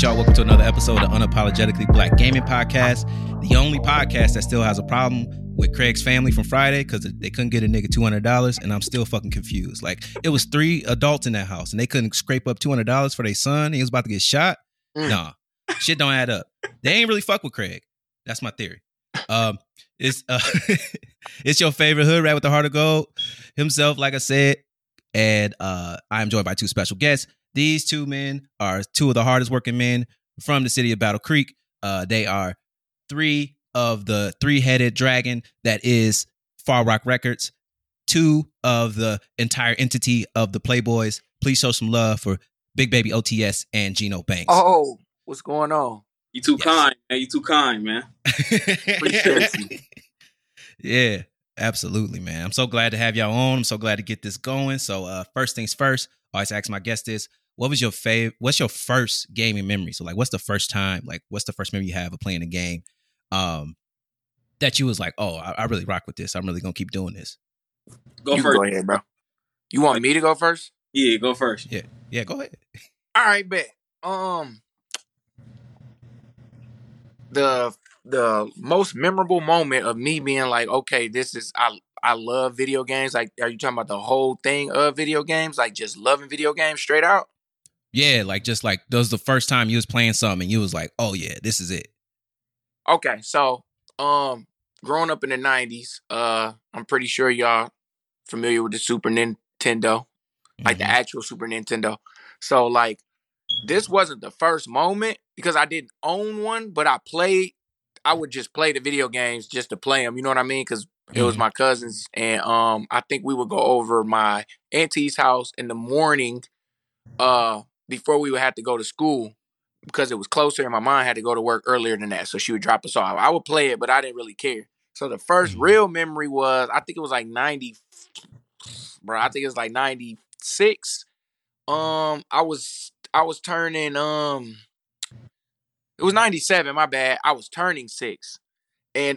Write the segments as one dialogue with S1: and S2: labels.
S1: y'all? Welcome to another episode of Unapologetically Black Gaming Podcast, the only podcast that still has a problem with Craig's family from Friday because they couldn't get a nigga $200, and I'm still fucking confused. Like, it was 3 adults in that house, and they couldn't scrape up $200 for their son, and he was about to get shot. Nah, shit don't add up. They ain't really fuck with Craig. That's my theory. It's it's your favorite hood rat with the heart of gold himself, like I said, and I'm joined by 2 special guests. These 2 men are 2 of the hardest working men from the city of Battle Creek. They are 3 of the 3-headed dragon that is Far Rock Records, 2 of the entire entity of the Playboys. Please show some love for Big Baby OTS and Gino Banks.
S2: Oh, what's going on?
S3: You too kind, man. You too kind, man.
S2: Appreciate you.
S1: Yeah, absolutely, man. I'm so glad to have y'all on. I'm so glad to get this going. So first things first, I always ask my guests this. What's your first gaming memory? So like, what's the first time, like what's the first memory you have of playing a game that you was like, oh, I really rock with this. I'm really going to keep doing this.
S3: Go first.
S2: Go ahead, bro. You want me to go first?
S3: Yeah, go first.
S1: Yeah, go ahead.
S2: All right, bet. The most memorable moment of me being like, okay, this is I love video games. Like, are you talking about the whole thing of video games? Like just loving video games straight out?
S1: Yeah, like just like that was the first time you was playing something and you was like, oh yeah, this is it.
S2: Okay, so growing up in the 90s, I'm pretty sure y'all familiar with the Super Nintendo, like the actual Super Nintendo. So like this wasn't the first moment because I didn't own one, but I would just play the video games just to play them. You know what I mean? Because it was my cousins, and I think we would go over my auntie's house in the morning before we would have to go to school because it was closer, and my mom had to go to work earlier than that, so she would drop us off. I would play it, but I didn't really care. So the first real memory was, I think it was like 90, bro. I think it was like 96. I was turning it was 97, my bad. I was turning 6. And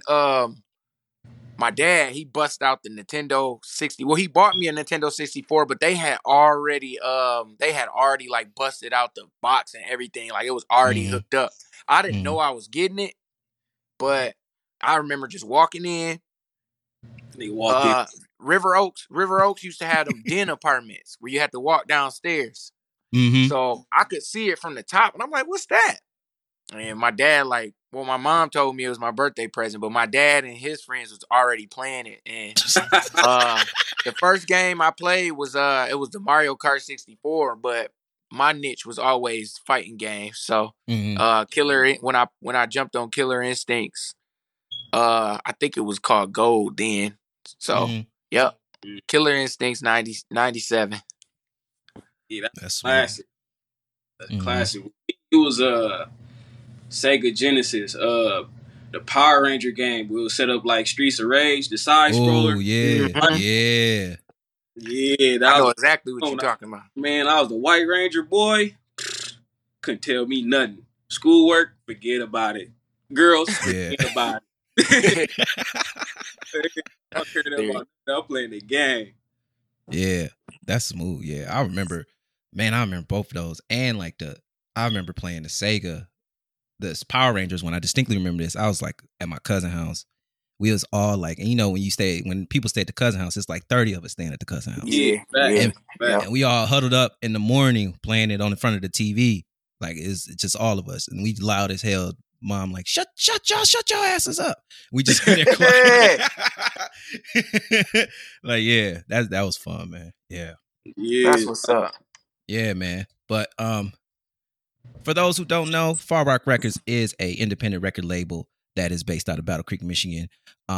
S2: my dad, he bust out the Nintendo 60. Well, he bought me a Nintendo 64, but they had already like busted out the box and everything. Like it was already hooked up. I didn't know I was getting it, but I remember just walking in.
S3: They walked in.
S2: River Oaks used to have them den apartments where you had to walk downstairs. So I could see it from the top, and I'm like, what's that? And my dad, my mom told me it was my birthday present, but my dad and his friends was already playing it. And the first game I played was it was the Mario Kart 64, but my niche was always fighting games. So when I jumped on Killer Instincts, I think it was called Gold then. So yep, Killer Instincts 97.
S3: Yeah, that's classic. That's classic. It was Sega Genesis, the Power Ranger game. We would set up like Streets of Rage, the side scroller.
S1: Oh yeah.
S2: I know exactly what you're talking about.
S3: Man, I was the White Ranger boy. Couldn't tell me nothing. Schoolwork, forget about it. Girls, forget about it. I'm playing the game.
S1: Yeah, that's smooth. Yeah, I remember both of those, and I remember playing the Sega. The Power Rangers one, I distinctly remember this. I was like at my cousin's house. We was all like, and you know, when people stay at the cousin house, it's like 30 of us staying at the cousin house.
S2: Yeah.
S1: And we all huddled up in the morning playing it on the front of the TV. Like it's just all of us. And we loud as hell. Mom like, shut your asses up. We just in there quiet. Like, yeah, that was fun, man. Yeah.
S2: That's what's up. Yeah,
S1: man. But for those who don't know, Far Rock Records is a independent record label that is based out of Battle Creek, Michigan.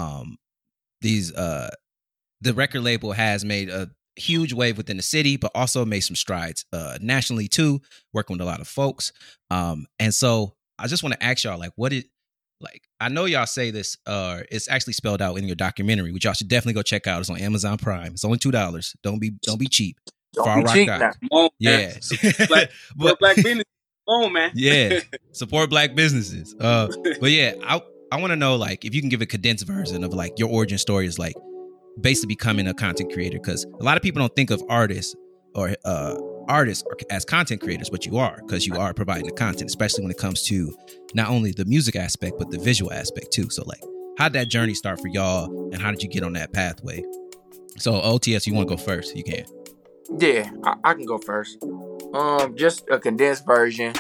S1: The record label has made a huge wave within the city, but also made some strides nationally too, working with a lot of folks. And so I just want to ask y'all, I know y'all say this, it's actually spelled out in your documentary, which y'all should definitely go check out. It's on Amazon Prime. It's only $2. Don't be cheap.
S2: Don't be cheap now.
S3: Come on,
S1: yeah.
S3: Black business. Come on, man.
S1: Yeah. Support Black businesses. But yeah, I want to know, if you can give a condensed version of, your origin story is, basically becoming a content creator. Because a lot of people don't think of artists or artists or as content creators, but you are, because you are providing the content, especially when it comes to not only the music aspect, but the visual aspect too. So like, how'd that journey start for y'all, and how did you get on that pathway? So OTS, you want to go first? You can.
S2: Yeah, I can go first. Just a condensed version.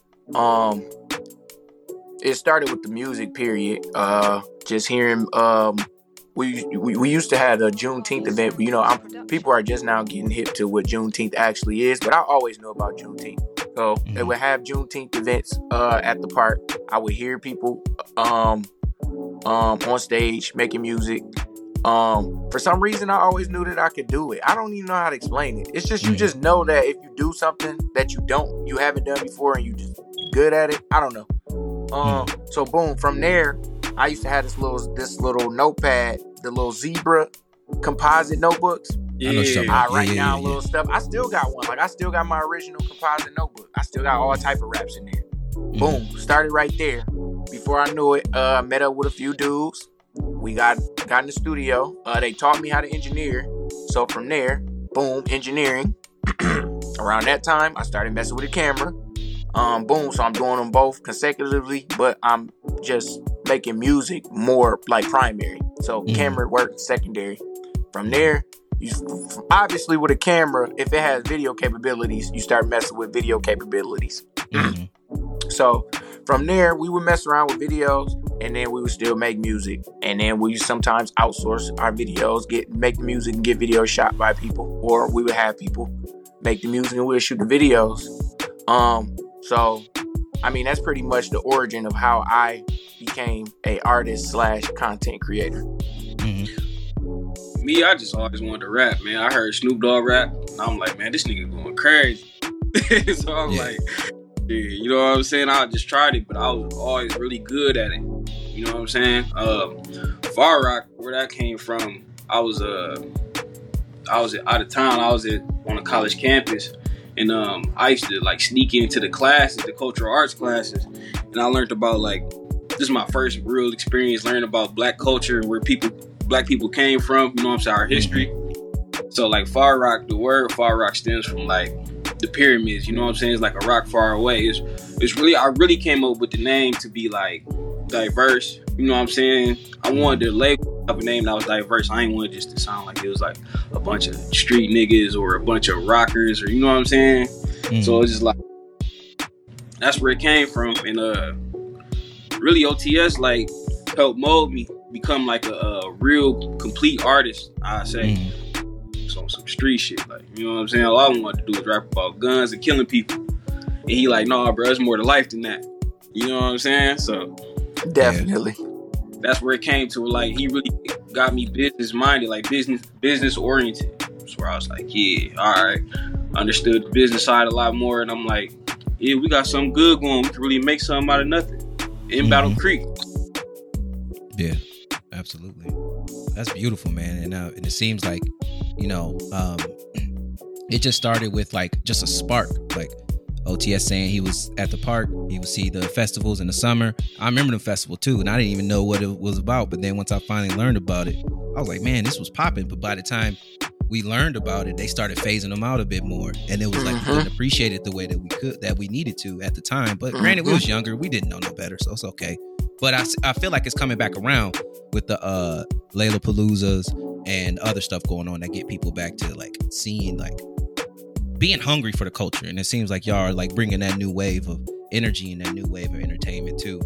S2: It started with the music, period. Just hearing, we used to have a Juneteenth event, but you know, people are just now getting hip to what Juneteenth actually is. But I always knew about Juneteenth. So they would have Juneteenth events at the park. I would hear people on stage making music. For some reason, I always knew that I could do it. I don't even know how to explain it. It's just, you just know that if you do something that you haven't done before, and you just good at it. I don't know. So boom, from there, I used to have this little notepad, the little Zebra composite notebooks. I write down little stuff. I still got one. Like, I still got my original composite notebook. I still got all type of raps in there. Boom, started right there. Before I knew it, met up with a few dudes. We got in the studio. They taught me how to engineer. So from there, boom, engineering. Around that time, I started messing with a camera. Boom, so I'm doing them both consecutively, but I'm just making music more like primary. So camera work secondary. From there, obviously with a camera, if it has video capabilities, you start messing with video capabilities. So from there, we would mess around with videos, and then we would still make music. And then we sometimes outsource our videos, make the music and get videos shot by people, or we would have people make the music and we'll shoot the videos. So, I mean, that's pretty much the origin of how I became a artist / content creator.
S3: Me, I just always wanted to rap, man. I heard Snoop Dogg rap, and I'm like, man, this nigga going crazy. So I'm like, yeah, you know what I'm saying? I just tried it, but I was always really good at it. You know what I'm saying? Far Rock, where that came from, I was out of town. I was on a college campus. And I used to like sneak into the classes, the cultural arts classes, and I learned about this is my first real experience learning about Black culture and where Black people came from. You know what I'm saying? Our history. So like Far Rock, the word Far Rock stems from like the pyramids. You know what I'm saying? It's like a rock far away. It's really, I really came up with the name to be like diverse. You know what I'm saying? I wanted to label a name that was diverse. I ain't want it just to sound like it was like a bunch of street niggas or a bunch of rockers, or you know what I'm saying? So it's just like, that's where it came from. And really OTS like helped mold me become like a real complete artist, I say. So some street shit, like, you know what I'm saying? All I wanted to do was rap about guns and killing people. And he like, nah, bro, it's more to life than that. You know what I'm saying? So
S2: definitely.
S3: That's where it came to. Like, he really got me business minded, like business oriented. That's where I was like, yeah, all right. Understood the business side a lot more, and I'm like, yeah, we got something good going. We can really make something out of nothing in Battle Creek.
S1: Yeah, absolutely. That's beautiful, man. And it seems like, you know, it just started with like just a spark. Like OTS saying he was at the park, he would see the festivals in the summer. I remember the festival too, and I didn't even know what it was about. But then once I finally learned about it, I was like, man, this was popping. But by the time we learned about it, they started phasing them out a bit more, and it was like we couldn't appreciate it the way that we needed to at the time. But granted, we was younger, we didn't know no better, so it's okay. But I feel like it's coming back around with the Lollapaloozas and other stuff going on that get people back to like seeing, like being hungry for the culture. And it seems like y'all are like bringing that new wave of energy and that new wave of entertainment too.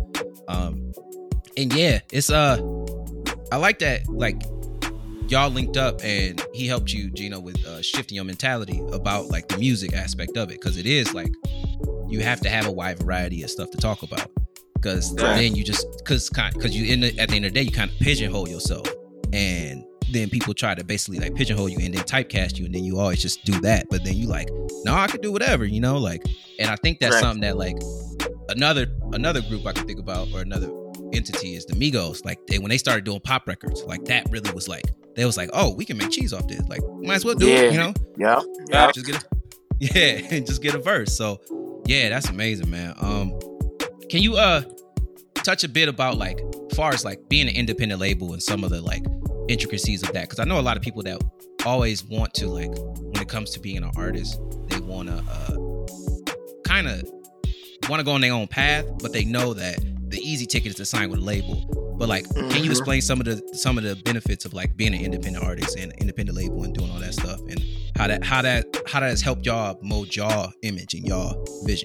S1: And yeah, it's I like that, like y'all linked up and he helped you, Gino, with shifting your mentality about like the music aspect of it, because it is like you have to have a wide variety of stuff to talk about, because then you just because you at the end of the day you kind of pigeonhole yourself, and then people try to basically like pigeonhole you and then typecast you, and then you always just do that. But then you like, no, I could do whatever, you know, like. And I think that's something that like another group I can think about, or another entity, is the Migos. Like when they started doing pop records, like that really was like, they was like, oh, we can make cheese off this, like might as well do it, you know. Just get a verse. So yeah, that's amazing, man. Can you touch a bit about like far as like being an independent label and some of the like intricacies of that? Because I know a lot of people that always want to, like, when it comes to being an artist, they want to kind of want to go on their own path, but they know that the easy ticket is to sign with a label. But like, can you explain some of the benefits of like being an independent artist and independent label and doing all that stuff, and how that has helped y'all mold y'all image and y'all vision?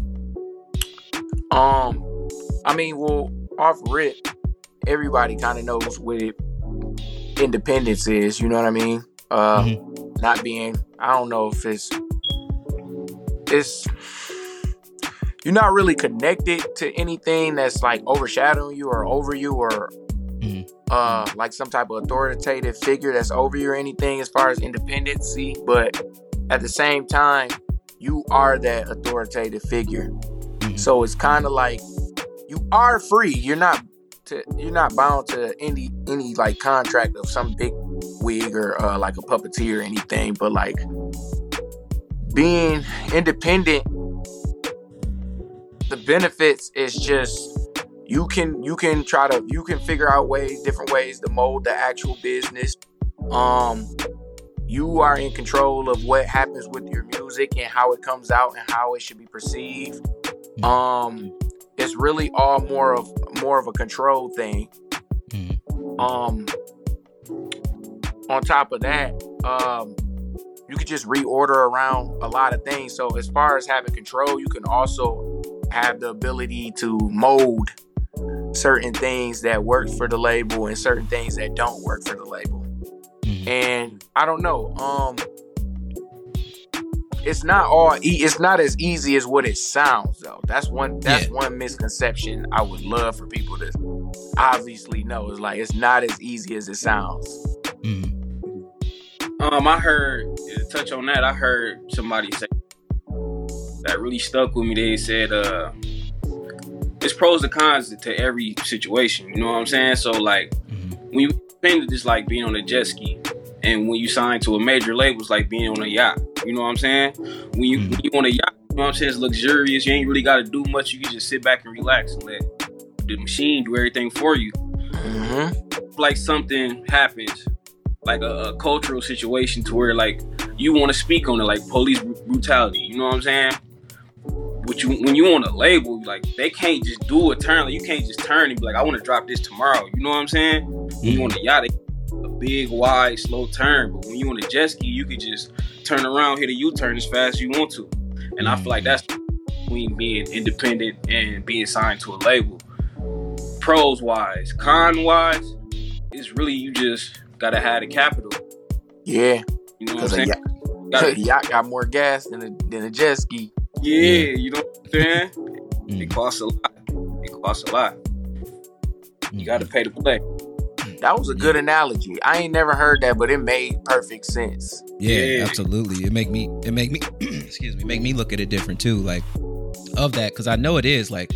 S2: I mean, well, off rip, everybody kind of knows what independence is. You know what I mean? Not being, I don't know if it's you're not really connected to anything that's like overshadowing you or over you or like some type of authoritative figure that's over you or anything as far as independency. But at the same time, you are that authoritative figure. So it's kind of like you are free. You're not bound to any like contract of some big wig or like a puppeteer or anything. But like being independent, the benefits is just you can figure out different ways to mold the actual business. You are in control of what happens with your music and how it comes out and how it should be perceived. It's really all more of a control thing. On top of that, you could just reorder around a lot of things. So as far as having control, you can also have the ability to mold certain things that work for the label and certain things that don't work for the label. And I don't know, it's not as easy as what it sounds though. That's one misconception I would love for people to obviously know, is like it's not as easy as it sounds.
S3: I heard, to touch on that, I heard somebody say that really stuck with me. They said there's pros and cons to every situation, you know what I'm saying? So like when you think it's like being on a jet ski, and when you sign to a major label, it's like being on a yacht, you know what I'm saying? When you on a yacht, you know what I'm saying, it's luxurious. You ain't really got to do much. You can just sit back and relax and let the machine do everything for you. Like something happens, like a cultural situation to where like you want to speak on it, like police brutality, you know what I'm saying? When you on a label, like they can't just do a turn. Like, you can't just turn and be like, I want to drop this tomorrow. You know what I'm saying? When you on a yacht, a big, wide, slow turn. But when you on a jet ski, you could just turn around, hit a U-turn as fast as you want to. And I feel like that's between being independent and being signed to a label. Pros wise, con wise, it's really you just gotta have the capital.
S2: Yeah,
S3: you know what I'm saying?
S2: A yacht got more gas than a jet ski.
S3: Yeah, you know what I'm saying? It costs a lot. You gotta pay to play.
S2: That was a good analogy. I ain't never heard that, but it made perfect sense.
S1: Yeah, absolutely. It make me excuse me, make me look at it different too, like of that, because I know it is like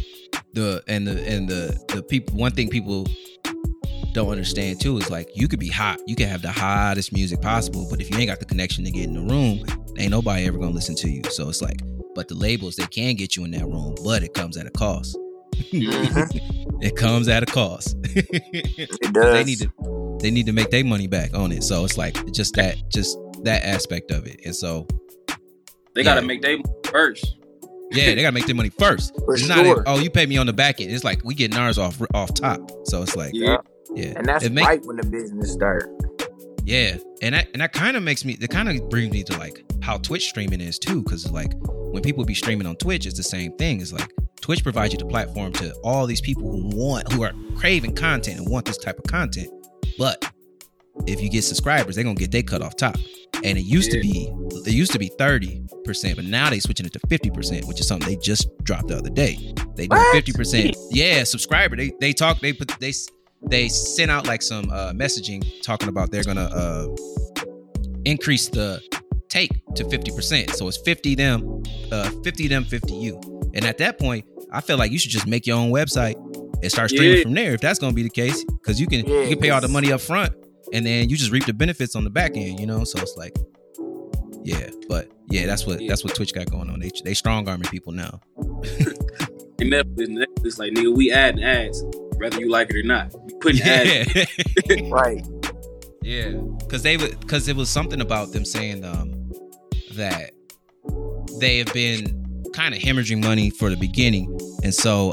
S1: the people. One thing people don't understand too is like you could be hot, you can have the hottest music possible, but if you ain't got the connection to get in the room, ain't nobody ever gonna listen to you. So it's like, but the labels, they can get you in that room, but it comes at a cost. It comes at a cost.
S2: It does.
S1: They need to make their money back on it. So it's like just that aspect of it. And so
S3: they gotta make their money first.
S1: Yeah, they gotta make their money first. It's not you pay me on the back end. It's like we getting ours off top. So it's like yeah.
S2: And that's right when the business start.
S1: Yeah, and that kind of brings me to like how Twitch streaming is too, because it's like when people be streaming on Twitch, it's the same thing. It's like Twitch provides you the platform to all these people who are craving content and want this type of content. But if you get subscribers, they're gonna get their cut off top. And it used to be 30%, but now they switching it to 50%, which is something they just dropped the other day. They do 50%. Yeah, subscriber. They sent out like some messaging talking about they're gonna increase the take to 50%. So it's 50 them, 50 you. And at that point, I feel like you should just make your own website and start streaming from there if that's gonna be the case, because you can pay all the money up front and then you just reap the benefits on the back end, you know. So it's like, that's what Twitch got going on. They strong arming people now.
S3: And Netflix like, nigga, we adding ads whether you like it or not. We putting ads
S2: right.
S1: Yeah, because it was something about them saying that they have been kind of hemorrhaging money for the beginning, and so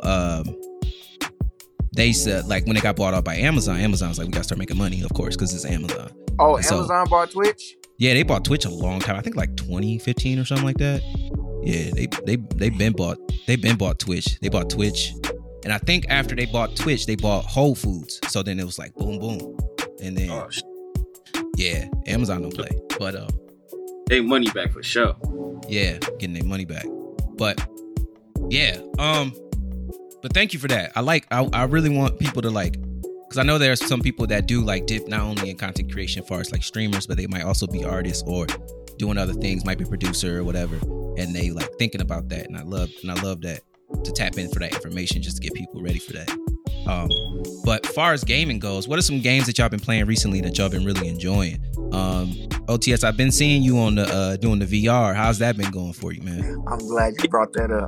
S1: they said, like, when they got bought out by Amazon's like, we gotta start making money, of course, because it's Amazon.
S2: Oh, and Amazon bought Twitch?
S1: Yeah, they bought Twitch a long time. I think like 2015 or something like that. Yeah, they've been bought Twitch. They bought Twitch, and I think after they bought Twitch, they bought Whole Foods. So then it was like boom, boom, and then yeah, Amazon don't play, but
S3: they money back for sure.
S1: Yeah, getting their money back, but yeah, but thank you for that. I really want people to like, because I know there's some people that do like dip not only in content creation as far as like streamers, but they might also be artists or doing other things, might be a producer or whatever, and they like thinking about that, and I love that, to tap in for that information just to get people ready for that. But as far as gaming goes, what are some games that y'all been playing recently that y'all been really enjoying? OTS, I've been seeing you on the doing the VR. How's that been going for you, man?
S2: I'm glad you brought that up.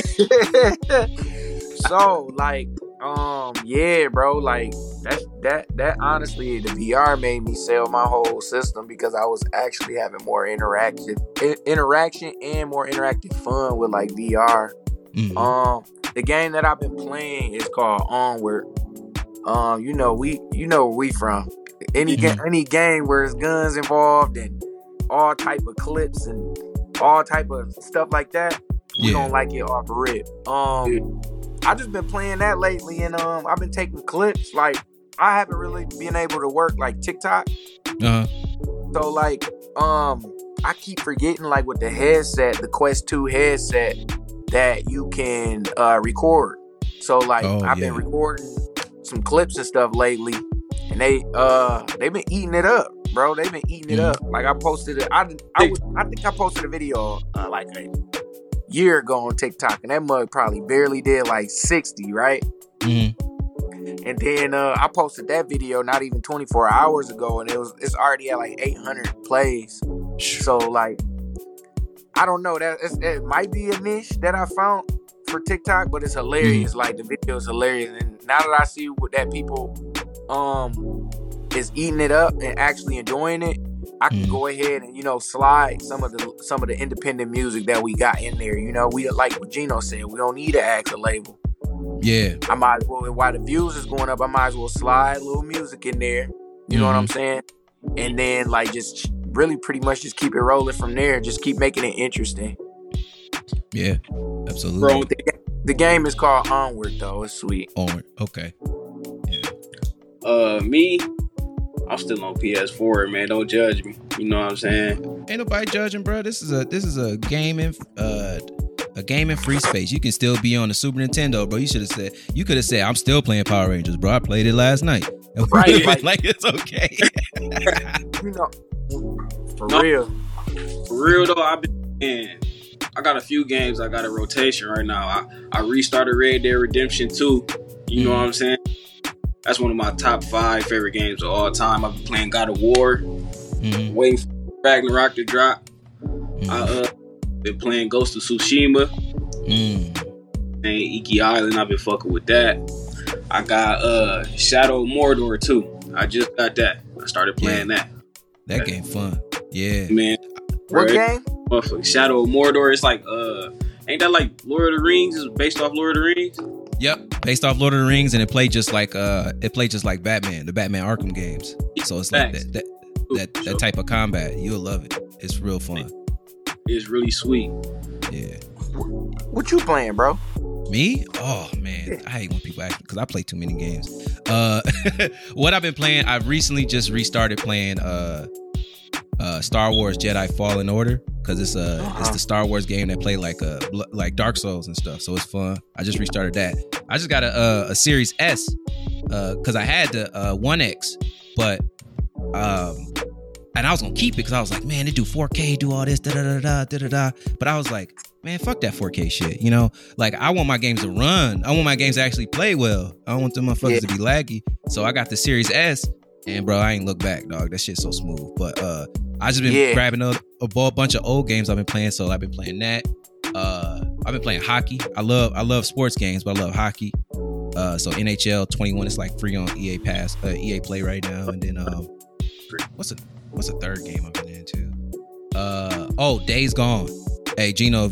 S2: So like, yeah, bro, like that honestly, the VR made me sell my whole system because I was actually having more interaction and more interactive fun with like VR. Mm-hmm. The game that I've been playing is called Onward. You know where we from. Any game where there's guns involved and all type of clips and all type of stuff like that, we don't like it off the rip. I just been playing that lately, and I've been taking clips. Like, I haven't really been able to work like TikTok. So like, I keep forgetting like with the headset, the Quest 2 headset, that you can record. So like, I've been recording some clips and stuff lately, and they've been eating it up, bro. They've been eating it up. Like, I posted it. I think I posted a video like a year ago on TikTok, and that mug probably barely did like 60, right? Mm-hmm. And then I posted that video not even 24 hours ago, and it's already at like 800 plays. So like, I don't know, that might be a niche that I found for TikTok, but it's hilarious. Mm-hmm. Like, the video is hilarious, and now that I see that people is eating it up and actually enjoying it, I can go ahead and, slide some of the independent music that we got in there. We, like what Gino said, we don't need to ask a label.
S1: Yeah.
S2: I might as well, while the views is going up, I might as well slide a little music in there. You know what I'm saying? And then like just really pretty much just keep it rolling from there. Just keep making it interesting.
S1: Yeah, absolutely.
S2: Bro, the game is called Onward though. It's sweet.
S1: Onward. Okay.
S3: Yeah. Me, I'm still on PS4, man. Don't judge me. You know what I'm saying?
S1: Ain't nobody judging, bro. This is a gaming free space. You can still be on the Super Nintendo, bro. You could have said, I'm still playing Power Rangers, bro. I played it last night.
S2: Right.
S1: Like, it's okay.
S2: For real.
S3: For real though, I got a few games. I got a rotation right now. I restarted Red Dead Redemption 2. You know what I'm saying? That's one of my top 5 favorite games of all time. I've been playing God of War, waiting for Ragnarok to drop. I been playing Ghost of Tsushima, and Iki Island. I've been fucking with that. I got Shadow of Mordor too. I just got that. I started playing that.
S1: That game fun. Yeah,
S3: man.
S2: What game?
S3: Shadow of Mordor. It's like ain't that like Lord of the Rings? It's based off Lord of the Rings.
S1: Yep, based off Lord of the Rings, and it played just like Batman, the Batman Arkham games. So it's like that type of combat. You'll love it. It's real fun.
S3: It's really sweet.
S1: Yeah.
S2: What you playing, bro?
S1: Me? Oh man, I hate when people ask me because I play too many games. What I've been playing, I've recently just restarted playing Star Wars Jedi Fallen Order, because it's the Star Wars game that play like Dark Souls and stuff, so it's fun. I just restarted that. I just got a Series S because I had the 1X, but and I was gonna keep it because I was like, man, they do 4K, do all this, da da da da da da. But I was like, man, fuck that 4K shit. Like, I want my games to run. I want my games to actually play well. I don't want them motherfuckers to be laggy. So I got the Series S, and bro, I ain't look back, dog. That shit's so smooth. But I just been grabbing a bunch of old games I've been playing. So I've been playing that. I've been playing hockey. I love sports games, but I love hockey. So NHL 21 is like free on EA Pass, EA Play right now. And then what's a third game I've been into? Days Gone. Hey, Gino,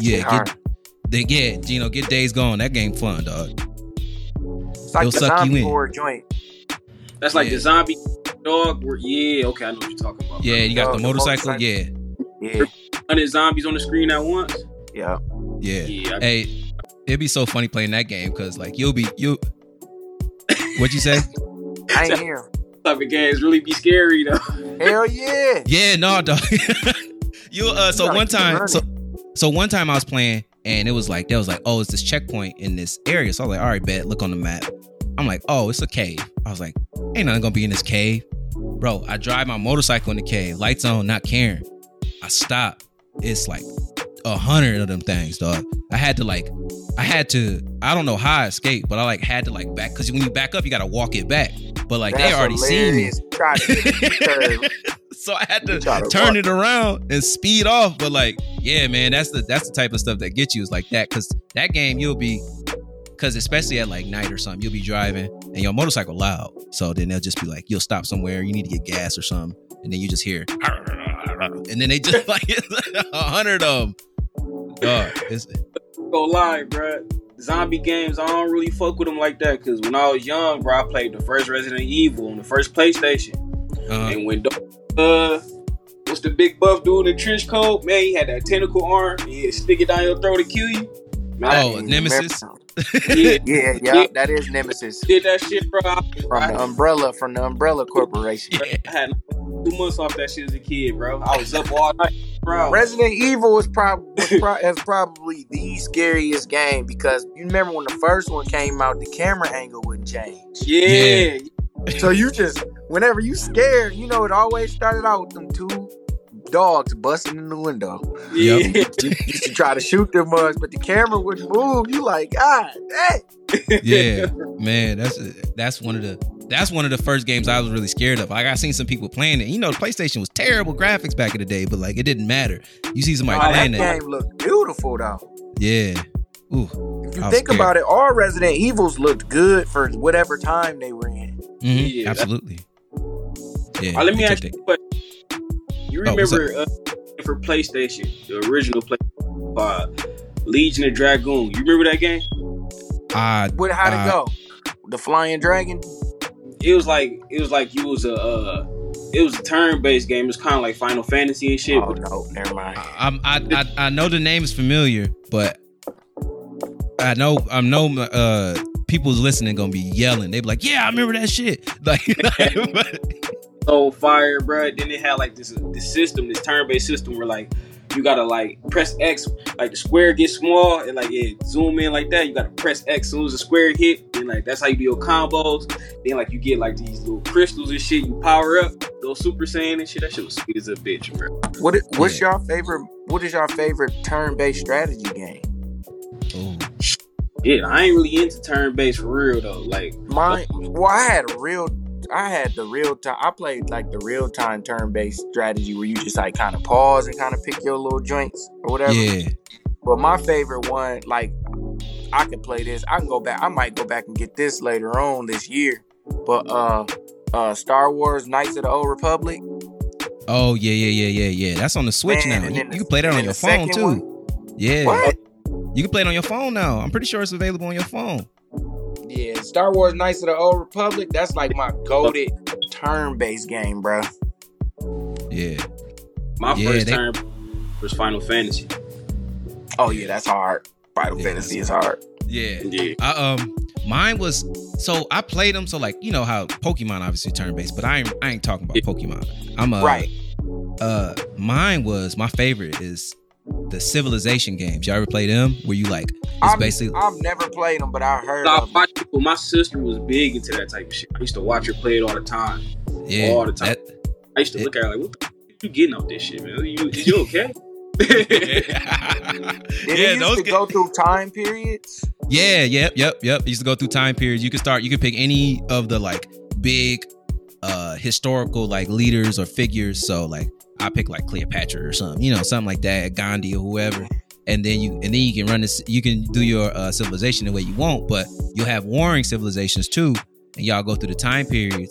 S1: Gino, get Days Gone. That game fun, dog.
S2: It's like the zombie horror joint.
S3: That's like the zombie dog. Okay, I know what you're talking about.
S1: Yeah, you got the motorcycle. Yeah.
S3: 100 zombies on the screen at once.
S2: Yeah.
S1: Hey, it'd be so funny playing that game because like you'll. What'd you say?
S2: I ain't here.
S3: Type of games really be scary though.
S2: Hell yeah.
S1: Yeah, no, dog. So one time I was playing and it was like, oh, it's this checkpoint in this area. So I was like, all right, bet, look on the map. I'm like, oh, it's a cave. I was like, ain't nothing gonna be in this cave. Bro, I drive my motorcycle in the cave, lights on, not caring. I stop. It's like 100 of them things, dog. I had to, I don't know how I escaped, but I had to back, because when you back up, you gotta walk it back. But they already seen me. So I had to turn it around and speed off. But yeah, man, that's the type of stuff that gets you is like that. Cause that game because especially at night or something, you'll be driving and your motorcycle loud. So then they'll just be like, you'll stop somewhere, you need to get gas or something. And then you just hear, and then they just 100 of them.
S3: Go lie, bro. Zombie games, I don't really fuck with them like that. Cause when I was young, bro, I played the first Resident Evil on the first PlayStation. And when what's the big buff dude in the trench coat? Man, he had that tentacle arm. He'd stick it down your throat and kill you.
S1: Man, Nemesis.
S2: Yeah, that is Nemesis.
S3: Did that shit, bro.
S2: From the Umbrella Corporation.
S3: Yeah. I had 2 months off that shit as a kid, bro. I was up all night, bro.
S2: Resident Evil was probably the scariest game because you remember when the first one came out, the camera angle wouldn't change.
S3: Yeah.
S2: So you just, whenever you scared, it always started out with them 2 dogs busting in the window.
S3: Yeah.
S2: You used to try to shoot them mugs, but the camera wouldn't move. You like, God dang.
S1: Yeah, man, that's one of the first games I was really scared of. I seen some people playing it. The PlayStation was terrible graphics back in the day, but it didn't matter. You see somebody playing
S2: that. That game looked beautiful though.
S1: Yeah. Ooh.
S2: If you think about it, all Resident Evils looked good for whatever time they were in.
S1: Mm-hmm. Yeah, absolutely. Yeah.
S3: Let me ask you a question. You remember for PlayStation, the original PlayStation, Legion of Dragoon? You remember that game?
S2: How'd it go? The Flying Dragon?
S3: It was like you was it was a turn-based game. It was kind of like Final Fantasy and shit.
S2: Oh no, never mind.
S1: I know the name is familiar, but I know people's listening gonna be yelling. They be like, "Yeah, I remember that shit."
S3: So fire, bro. Then it had this system, this turn-based system where you gotta press X, the square gets small and zoom in like that. You gotta press X as soon as the square hit, and that's how you do your combos. Then you get these little crystals and shit. You power up, go Super Saiyan and shit. That shit was sweet as a bitch, bro.
S2: What's your favorite? What is your favorite turn-based strategy game?
S1: Oh.
S3: Yeah, I ain't really into turn-based for real though.
S2: Mine. Well, I played the real-time turn-based strategy where you just kind of pause and kind of pick your little joints or whatever.
S1: Yeah.
S2: But my favorite one, I can play this. I might go back and get this later on this year. But Star Wars Knights of the Old Republic.
S1: Oh yeah. That's on the Switch now. You can play that on your phone too. One? Yeah.
S2: What?
S1: You can play it on your phone now. I'm pretty sure it's available on your phone.
S2: Yeah, Star Wars Knights of the Old Republic, that's my goated turn-based game, bro.
S1: Yeah.
S3: My first turn was Final Fantasy.
S2: Oh, yeah, that's hard. Final Fantasy is hard.
S1: Yeah. Mine was, so I played them, so how Pokemon obviously turn-based, but I ain't talking about Pokemon.
S2: Right.
S1: Mine was, my favorite is the Civilization games. Y'all ever play them? Where you basically...
S2: I've never played them, but I heard of them.
S3: My sister was big into that type of shit. I used to watch her play it all the time.
S1: Yeah.
S3: All the time. I used to look at her what the f*** you getting off this shit, man? Is you okay?
S2: Did it used to go through time periods?
S1: Yeah, yep. It used to go through time periods. You could pick any of the big historical leaders or figures. So I pick Cleopatra or something, something like that, Gandhi or whoever. And then you can run this. You can do your civilization the way you want, but you'll have warring civilizations too, and y'all go through the time periods.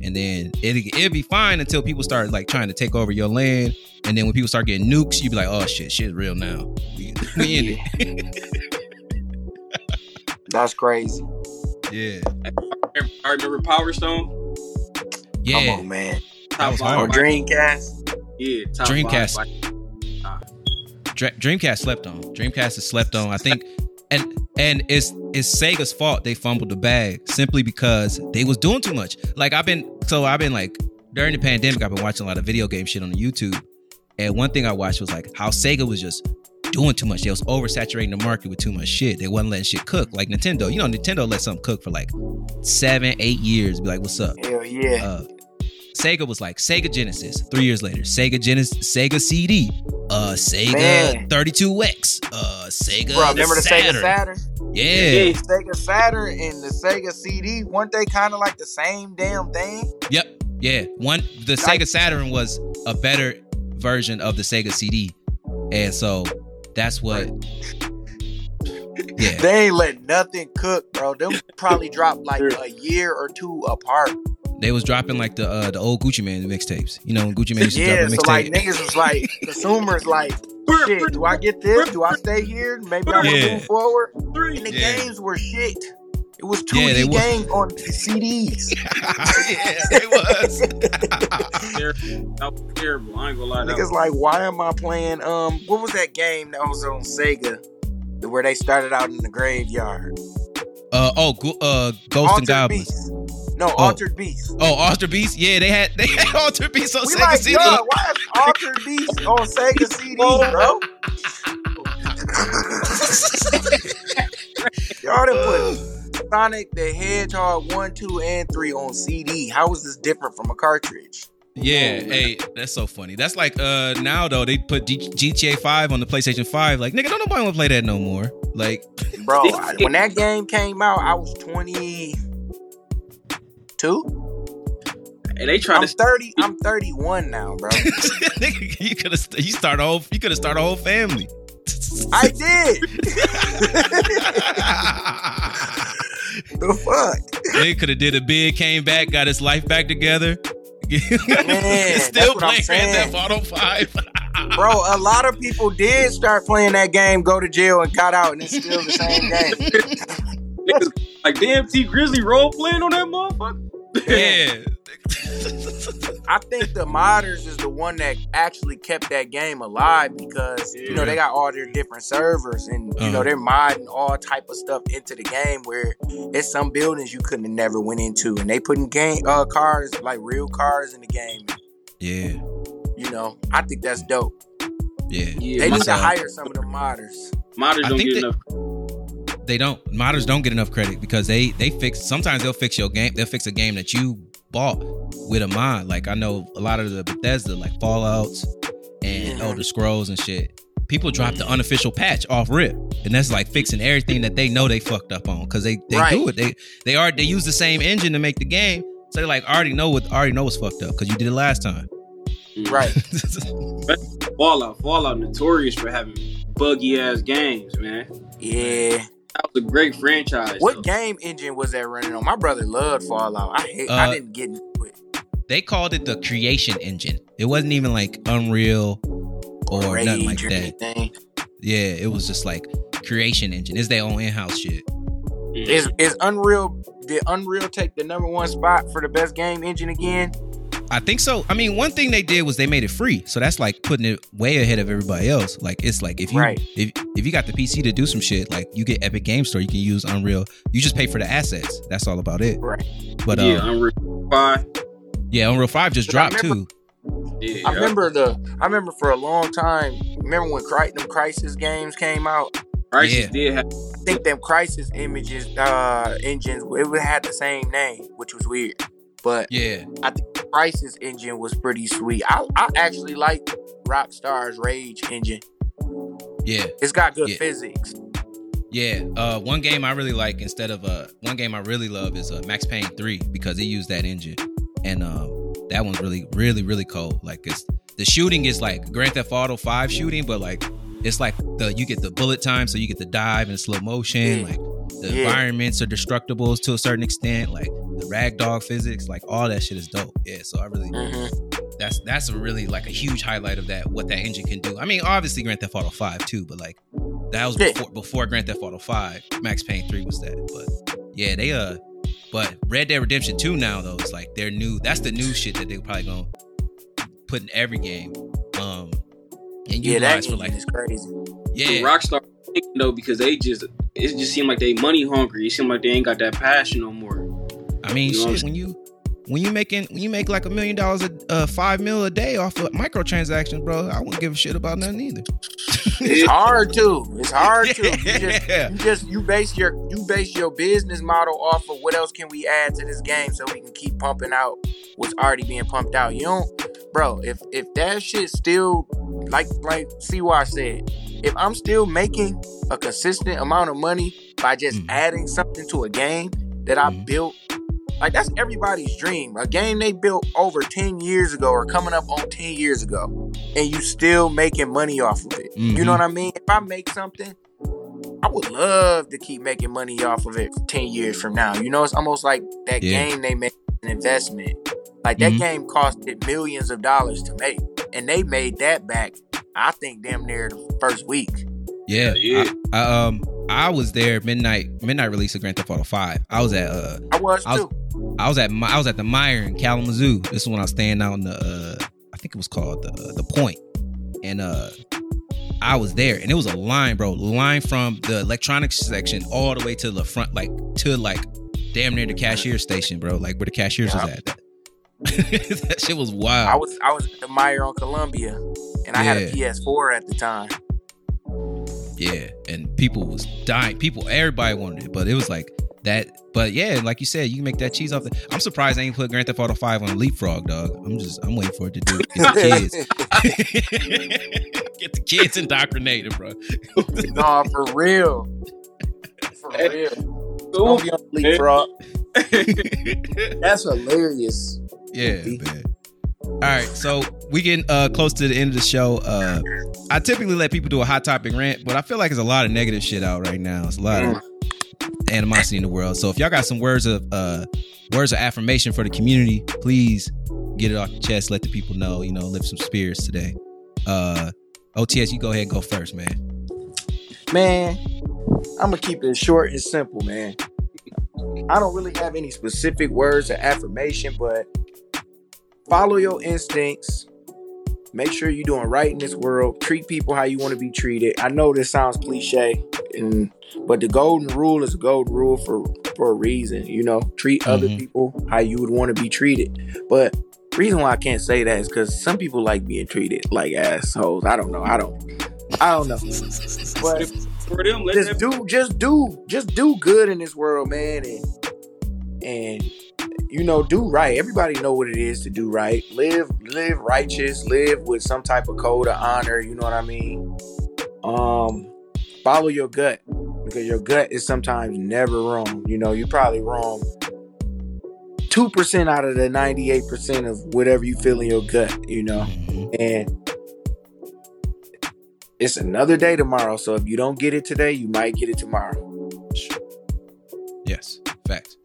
S1: and then it'd be fine until people start like trying to take over your land, and then when people start getting nukes, you'd be like, oh shit's real now. We in it.
S2: That's crazy.
S1: Yeah.
S3: I remember Power Stone.
S1: Yeah.
S2: Come on, man.
S1: That was hard.
S2: Dreamcast.
S3: Yeah.
S1: Dreamcast. Dreamcast slept on. Dreamcast is slept on. I think, and it's Sega's fault they fumbled the bag simply because they was doing too much. Like I've been like during the pandemic, I've been watching a lot of video game shit on YouTube, and one thing I watched was like how Sega was just doing too much. They was oversaturating the market with too much shit. They wasn't letting shit cook like Nintendo. You know, Nintendo let something cook for like 7-8 years. Be like, what's up?
S2: Hell yeah.
S1: Sega was like Sega Genesis. 3 years later, Sega Genesis, Sega CD, Sega
S2: Man.
S1: 32X, Sega.
S2: Bro, remember the
S1: Saturn.
S2: Sega Saturn?
S1: Yeah.
S2: Sega Saturn and the Sega CD, weren't they kind of like the same damn thing?
S1: Yep. Yeah. The Sega Saturn was a better version of the Sega CD, and so that's what. Yeah.
S2: They ain't let nothing cook, bro. Them probably dropped like a year or two apart.
S1: They was dropping like the old Gucci Mane mixtapes. You know, when Gucci Mane used to drop a
S2: so
S1: mixtape.
S2: like niggas was like, consumers like, shit, do I get this? Do I stay here? Maybe I will move forward. And the games were shit. It was 2D games on CDs.
S1: Yeah, it was.
S3: That was terrible. I ain't gonna lie.
S2: Niggas like, why am I playing? What was that game that was on Sega where they started out in the graveyard?
S1: Ghost and Goblins.
S2: Beast. No, Altered Beast.
S1: Oh, Altered Beast? Yeah, they had Altered Beast on Sega
S2: like,
S1: CD.
S2: Yo, why is Altered Beast on Sega CD, bro? Y'all done put Sonic the Hedgehog 1, 2, and 3 on CD. How is this different from a cartridge?
S1: Yeah, hey, that's so funny. That's like now though they put GTA 5 on the PlayStation 5. Like, nigga, don't nobody want to play that no more. Like,
S2: bro, when that game came out, I was 22.
S3: And they try
S2: I'm 30. I'm 31 now, bro.
S1: Nigga, you could have started a whole family.
S2: I did. The fuck?
S1: They could have did a bid, came back, got his life back together.
S2: Man,
S1: still playing Grand Theft Auto 5.
S2: Bro, a lot of people did start playing that game, go to jail, and got out, and it's still the same game.
S3: Niggas like damn T Grizzly role playing on that motherfucker.
S1: Yeah.
S2: I think the modders is the one that actually kept that game alive because you know they got all their different servers and you know they're modding all type of stuff into the game where it's some buildings you couldn't have never went into and they putting cars like real cars in the game.
S1: Yeah.
S2: You know, I think that's dope.
S1: Yeah.
S2: They need to hire some of the modders.
S3: Modders don't get enough.
S1: They don't. Modders don't get enough credit because they fix. Sometimes they'll fix your game. They'll fix a game that you bought with a mod. Like I know a lot of the Bethesda, like Fallouts and Elder Scrolls and shit. People drop the unofficial patch off rip, and that's like fixing everything that they know they fucked up on because they do it. They use the same engine to make the game, so they like already know what's fucked up because you did it last time.
S2: Right.
S3: Fallout notorious for having buggy ass games, man.
S2: Yeah.
S3: That was a great franchise.
S2: What game engine was that running on? My brother loved Fallout. I didn't get into it.
S1: They called it the Creation Engine. It wasn't even like Unreal or nothing like that.
S2: Anything.
S1: Yeah, it was just like Creation Engine. It's their own in-house shit.
S2: Is Unreal? Did Unreal take the #1 spot for the best game engine again?
S1: I think so. I mean, one thing they did was they made it free, so that's like putting it way ahead of everybody else. Like it's like if you if you got the PC to do some shit, like you get Epic Game Store, you can use Unreal. You just pay for the assets. That's all about it.
S2: Right.
S1: But
S3: Unreal 5.
S1: Yeah, Unreal 5 just dropped too.
S2: Yeah, I remember for a long time. Remember when them Crysis games came out?
S3: Crysis did have.
S2: I think them Crysis engines, it had the same name, which was weird. But yeah, I think the Crysis engine was pretty sweet. I actually like Rockstar's Rage engine. Yeah, it's got good physics.
S1: Yeah, one game I really like one game I really love is Max Payne 3 because it used that engine, and that one's really, really, really cold. Like the shooting is like Grand Theft Auto 5 shooting, but like it's like you get the bullet time, so you get the dive in slow motion. Like the environments are destructibles to a certain extent. Like the ragdoll physics, like all that shit is dope. Yeah, so I really that's a really like a huge highlight of that, what that engine can do. I mean, obviously Grand Theft Auto 5 too, but like that was before Grand Theft Auto 5. Max Payne 3 was that. But yeah, they but Red Dead Redemption 2 now though is like their new, that's the new shit that they're probably gonna put in every game. And
S2: that for like is crazy.
S3: Yeah, Rockstar though, because it just seemed like they money hungry. It seemed like they ain't got that passion no more.
S1: I mean, shit, when you make like $1 million, $5 million a day off of microtransactions, bro, I wouldn't give a shit about nothing either.
S2: It's hard to. You base your business model off of what else can we add to this game so we can keep pumping out what's already being pumped out. You don't, bro. If that shit still like CY said, if I'm still making a consistent amount of money by just adding something to a game that I built, like that's everybody's dream. A game they built over 10 years ago or coming up on 10 years ago, and you still making money off of it. You know what I mean? If I make something, I would love to keep making money off of it 10 years from now. You know, it's almost like that game they made an investment. Like that game costed millions of dollars to make, and they made that back, I think, damn near the first week.
S1: Yeah. I was there midnight release of Grand Theft Auto 5. I was at the Meyer in Kalamazoo. This is when I was staying out in the I think it was called the Point, and I was there, and it was a line, bro. Line from the electronics section all the way to the front, like damn near the cashier station, bro. Like where the cashiers was at. That shit was wild.
S2: I was at the Meyer on Columbia, and I had a PS4 at the time.
S1: Yeah, and people was dying. Everybody wanted it, but it was like that. But yeah, like you said, you can make that cheese off the. I'm surprised I ain't put Grand Theft Auto 5 on Leapfrog, dog. I'm waiting for it to do it. Get the kids indoctrinated, bro.
S2: Nah, for real. Don't be on Leapfrog. That's hilarious.
S1: Yeah, man. All right, so we getting close to the end of the show. I typically let people do a hot topic rant, but I feel like there's a lot of negative shit out right now. It's a lot of animosity in the world. So if y'all got some words of affirmation for the community, please get it off your chest. Let the people know, lift some spirits today. OTS, you go ahead and go first, man.
S2: Man, I'm gonna keep it short and simple, man. I don't really have any specific words of affirmation, but follow your instincts. Make sure you're doing right in this world. Treat people how you want to be treated. I know this sounds cliche, but the golden rule is a golden rule for a reason. Treat other people how you would want to be treated. But the reason why I can't say that is because some people like being treated like assholes. I don't know. But
S3: for them,
S2: just do good in this world, man, and do right. Everybody know what it is to do right. Live righteous. Live with some type of code of honor. You know what I mean? Follow your gut, because your gut is sometimes never wrong. You're probably wrong 2% out of the 98% of whatever you feel in your gut. And it's another day tomorrow. So if you don't get it today, you might get it tomorrow.
S1: Yes, facts.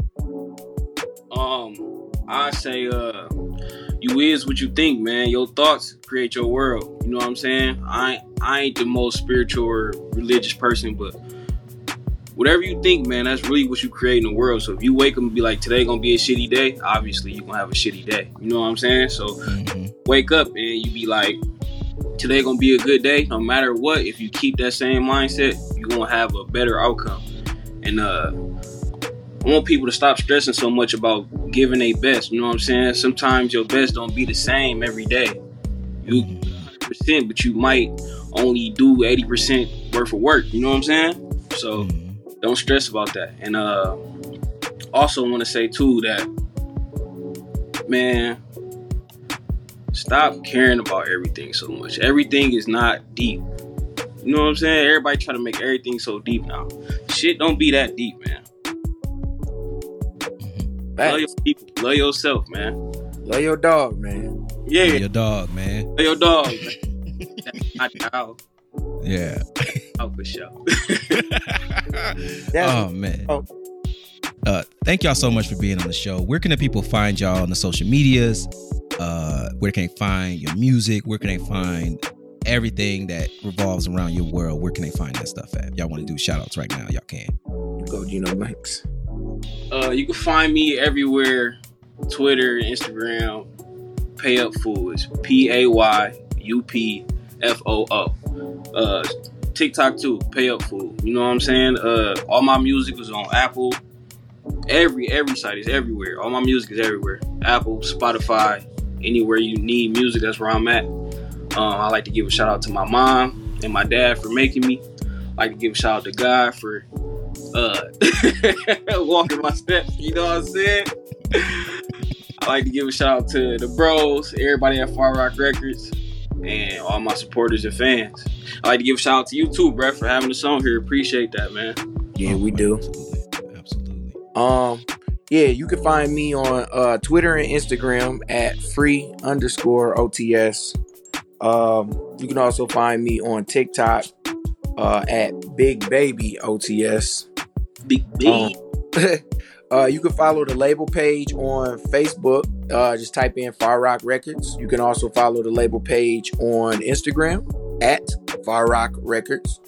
S3: I say, you is what you think, man. Your thoughts create your world. You know what I'm saying? I ain't the most spiritual or religious person, but whatever you think, man, that's really what you create in the world. So if you wake up and be like, today gonna be a shitty day, obviously you're gonna have a shitty day. You know what I'm saying? So wake up and you be like, today gonna be a good day. No matter what, if you keep that same mindset, you're gonna have a better outcome. And I want people to stop stressing so much about giving their best. You know what I'm saying? Sometimes your best don't be the same every day. You 100%, but you might only do 80% worth of work. You know what I'm saying? So don't stress about that. And also want to say too that, man, stop caring about everything so much. Everything is not deep. You know what I'm saying? Everybody try to make everything so deep now. Shit don't be that deep, man. Love your people. Love yourself, man.
S2: Love your dog, man.
S3: Yeah.
S1: Love your dog, man.
S3: Love your dog, man. That's out.
S1: Yeah.
S3: Oh, for sure.
S1: Oh, man. Thank y'all so much for being on the show. Where can the people find y'all on the social medias? Where can they find your music? Where can they find everything that revolves around your world? Where can they find that stuff at? Y'all want to do shout outs right now? Y'all can.
S2: Go Gino Banks.
S3: You can find me everywhere. Twitter, Instagram, Payupfoo is PAYUPFOO. TikTok too, Payupfoo. You know what I'm saying? All my music is on Apple. Every site is everywhere. All my music is everywhere. Apple, Spotify, anywhere you need music, that's where I'm at. I like to give a shout out to my mom and my dad for making me. I like to give a shout out to God for walking my steps. You know what I'm saying? I like to give a shout out to the bros, everybody at Far Rock Records, and all my supporters and fans. I like to give a shout out to you too, Brett, for having us on here. Appreciate that, man.
S2: Yeah, we do.
S1: Absolutely.
S2: Yeah, you can find me on Twitter and Instagram at free_OTS. You can also find me on TikTok at Big Baby OTS.
S3: Big Baby.
S2: You can follow the label page on Facebook. Just type in Far Rock Records. You can also follow the label page on Instagram at Far Rock Records.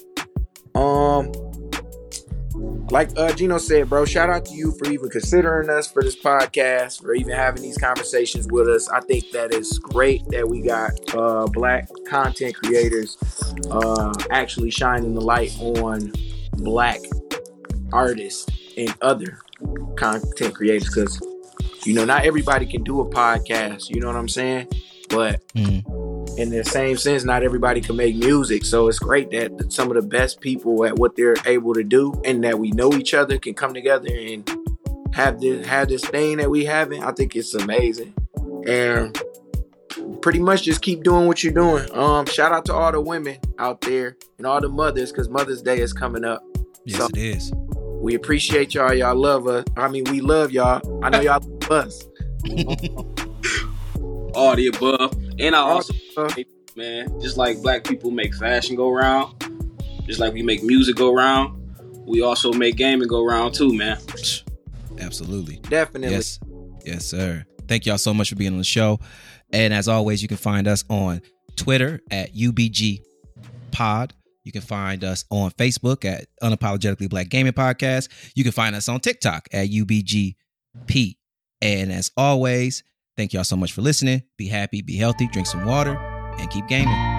S2: Like Gino said, bro, shout out to you for even considering us for this podcast, for even having these conversations with us. I think that is great that we got black content creators actually shining the light on black artists and other content creators, because not everybody can do a podcast, you know what I'm saying? But in the same sense, not everybody can make music. So it's great that some of the best people at what they're able to do and that we know each other can come together and have this thing that we having. I think it's amazing. And pretty much just keep doing what you're doing. Shout out to all the women out there and all the mothers, because Mother's Day is coming up.
S1: Yes, so, it is.
S2: We appreciate y'all. Y'all love us. I mean, we love y'all. I know y'all love us.
S3: All the above. And I also, man, just like black people make fashion go round, just like we make music go round, we also make gaming go round too, man.
S1: Absolutely.
S2: Definitely.
S1: Yes, sir. Thank y'all so much for being on the show. And as always, you can find us on Twitter at UBGPod. You can find us on Facebook at Unapologetically Black Gaming Podcast. You can find us on TikTok at UBGP. And as always, thank y'all so much for listening. Be happy, be healthy, drink some water, and keep gaming.